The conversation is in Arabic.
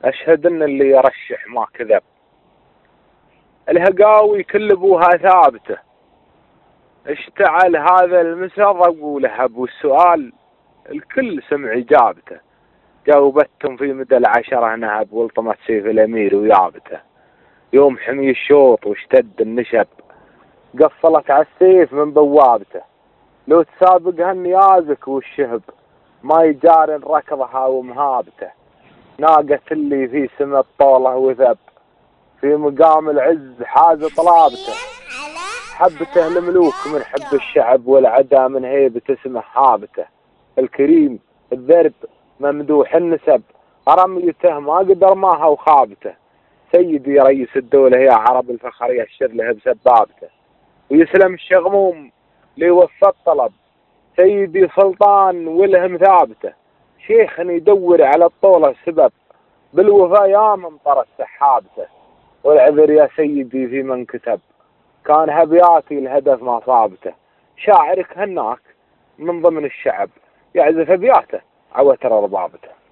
أشهد أن اللي يرشح ما كذب. الهقاوي كل أبوها ثابته، اشتعل هذا المسا ضوء لهب، والسؤال الكل سمع إجابته. جاوبتهم في مدى 10 نهب، والطمت سيف الأمير ويابته. يوم حمي الشوط واشتد النشب، قفلت على السيف من بوابته. لو تسابقها النيازك والشهب، ما يجارن ركضها ومهابته. ناقة اللي في سمى الطولة وذب، في مقام العز حاز طلابته. حبته الملوك من حب الشعب، والعدا من هيبة اسمه هابته. الكريم الذرب ممدوح النسب، رميته ما قدر ماها وخابته. سيدي رئيس الدولة يا عرب الفخر، يشر له بسبابته. ويسلم الشغموم ليوفى الطلب، سيدي سلطان والهم ثابته. شيخ يدور على الطولة سبب، بالوفا يا ممطر السحابته. والعذر يا سيدي في من كتب، كان هبياتي الهدف ما صابته. شاعرك هناك من ضمن الشعب، يعزف ابياته عوتر ربابته.